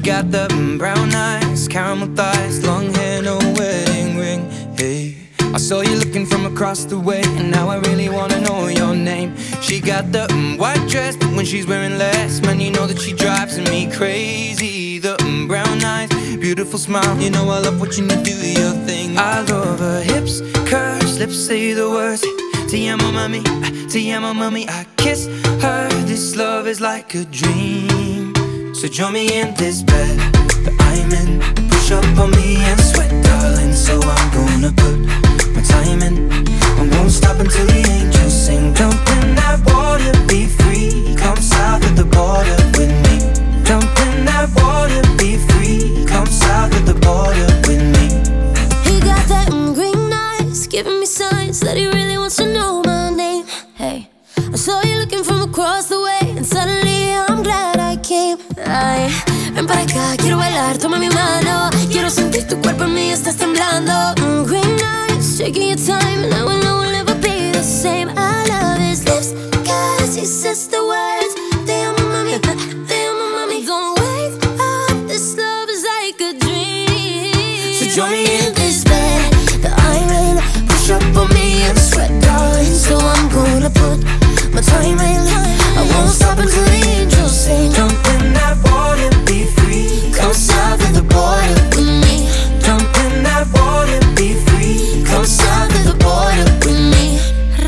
got the brown eyes, caramel thighs, long hair, no wedding ring. Hey, I saw you looking from across the way, and now I really wanna know your name. She got the white dress, but when she's wearing less, man, you know that she drives me crazy. The brown eyes, beautiful smile, you know I love watching you do your thing. I love her hips, curves, lips say the words. Te amo mami, te amo mami. I kiss her, this love is like a dream. So join me in this bed that I'm in. Push up on me and sweat, darling. So I'm gonna put my time in. I won't stop until the angels sing. Jump in that water, be free. Come south of the border with me. Jump in that water, be free. Come south of the border with me. He got that green eyes, giving me signs that he really wants to know my name. Hey, I saw you looking from across the way, and suddenly I'm glad I came. Ay, ven para acá, quiero bailar, toma mi mano. Quiero sentir tu cuerpo en mí, estás temblando. Green eyes, taking your time, and now I know we'll never be the same. I love his lips, cause he says the words. Te amo mami, te amo mami. Don't wake up, this love is like a dream. So join me in this bed that I'm in. Push up on me and sweat, darling. So I'm gonna put my time in. I won't stop until the angels sing. Jump in that water, be free. Come south of the border with me. Jump in that water, be free. Come south of the border with me.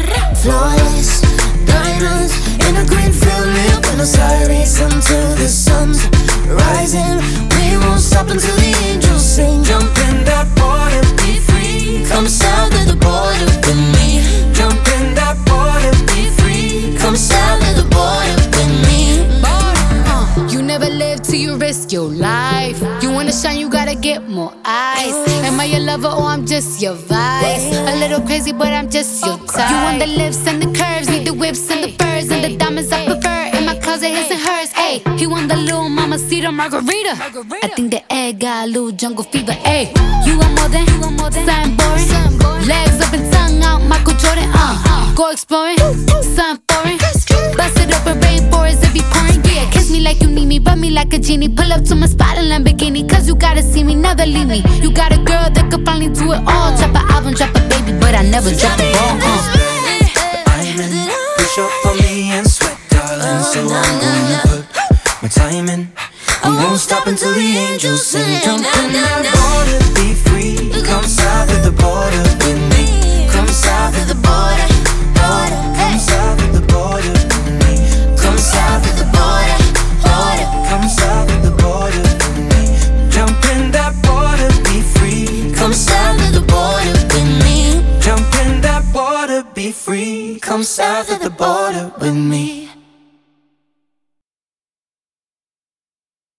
Flawless diamonds in a green field near Buenos Aires until the sun's rising. We won't stop until the angels sing. Jump in that water, be free. Come south of the border with me. Jump in that water, be free. Come south of the border with me. You never live till you risk your life. You wanna shine, you gotta get more eyes. Am I your lover or I'm just your vice? A little crazy, but I'm just your type. You want the lips and the curves, need the whips and the furs and the diamonds I prefer. In my closet, his and hers. Ayy, he want the little mamacita margarita. I think the egg got a little jungle fever. Ayy, you want more than something boring. Legs up and tongue out, Michael Jordan. Go exploring, something foreign. Bust it up in rainforest, it be pouring. Yeah, kiss me like you need me, rub me like a genie. Pull up to my spot in Lamborghini, cause you gotta see me, never leave me. You got a girl that could finally do it all. Drop an album, drop a baby, but I never drop a ball. I'm in. Push up on me and sweat, darling. So I'm gonna put my time in. I won't stop until the angels sing. Jump in that water, be free. Come south of the border with me. Come south of the border, border. Come south of the border with me. Come south of the border, border. Come south of the border with me. Jump in that water, be free. Come south of the border with me. Jump in that water, be free. Come south of the border with me.